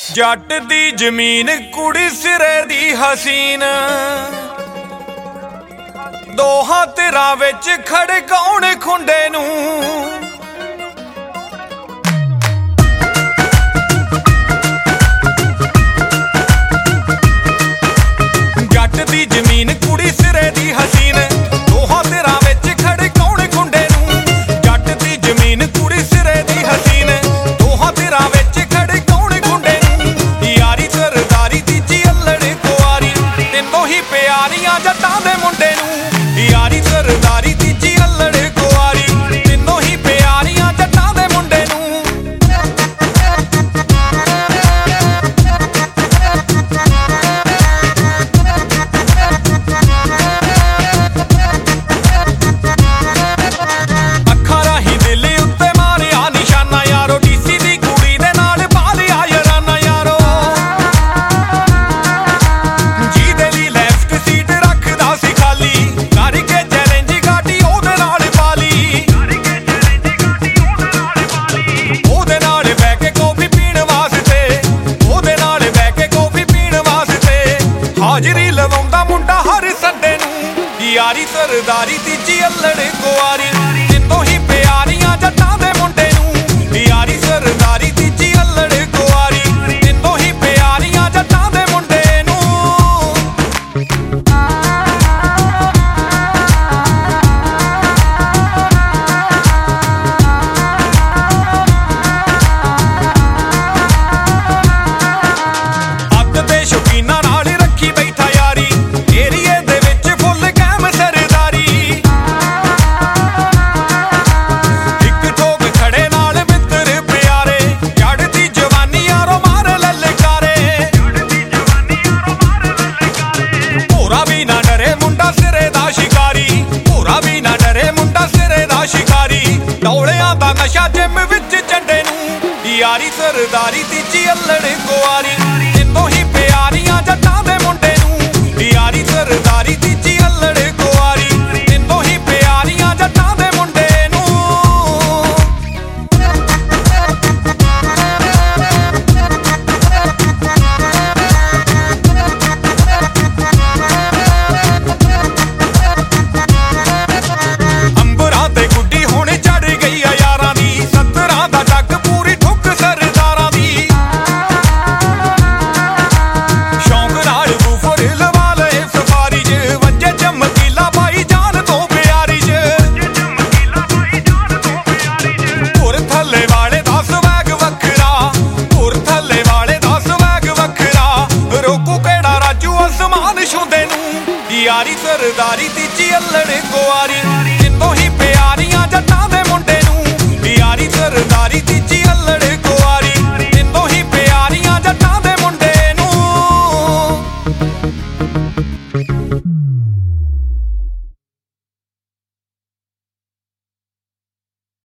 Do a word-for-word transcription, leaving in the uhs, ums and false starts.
जट दी जमीन कुड़ी सिरे दी हसीन दोहां तिरां विच खड़काउण खुंडे नूं जट दी जमीन कुड़ी सिरे दी हसीन दोहां तिरां विच खड़काउण खुंडे नूं जट दी जमीन कुड़ी सिरे दी हसीन दोहां तिरां विच खड़काउण खुंडे नूं यारी सरदारी तीजी अल्लड़ कुआरी तिन्नों ही प्यारियां जट्टां दे मुंडे नूं यारी सरदारी तीजी अल्लड़ कुआरी तिन्नों ही प्यारियां जट्टां दे मुंडे नूं अखां राहीं दिल उत्ते मारिया निशाना यारो डीसी दी कुड़ी दे नाल पा लिया याराना यारो जीदे लई लेफ्ट सीट रखदा सी खाली करके चैलेंज गाड़ी ओहदे नाल पाली ओहदे नाल बैह के कॉफी पीण वास्ते ओहदे नाल बैह के कॉफी पीण वास्ते हाजरी लवाउंदा मुंडा हर संडे नूं यारी सरदारी तीजी अल्लड़ कुआरी तिन्नों ही प्यारियां जट्टां दे मुंडे नूं यारी सरदारी तीजी अल्लड़ कुआरी तिन्नों ही प्यारियां जट्टां दे मुंडे नूं अग दे शौकीनां नाल रखी बैठा यारी एरिए दे विच फुल कैम सरदारी इक ठोक खड़े नाल मित्र प्यारे चढ़दी जवानी यारो मार ललकारे भोरा भी ना डरे मुंडा सिरे दा शिकारी भोरा भी ना डरे मुंडा सिरे दा शिकारी डोलियां दा नशा जिम विच झंडे नूं यारी सरदारी तीजी अल्लड़ कुआरी तिन्नों ही प्यारियां जट्टां दे मुंडे नूं यारी सरदारी तीजी अल्लड़ कुआरी तिन्नों ही प्यारियां जट्टां दे मुंडे नूं अंबरां ते गुड्डी हुण चढ़ गई आ यारां दी सत्तरां दा जग पूरी ठुक सरदारां दी शौक नाल बूफर लवा लए सफारी च वज्जे चमकीला भाई जान तो प्यारी च पुर थल्ले वाले दा स्वैग वखरा पुर थल्ले वाले दा स्वैग वखरा रोकू केड़ा राजू आसमान छूंदे नूं यारी सरदारी तीजी अल्लड़ कुआरी तिन्नों ही प्यारियां जट्टां दे मुंडे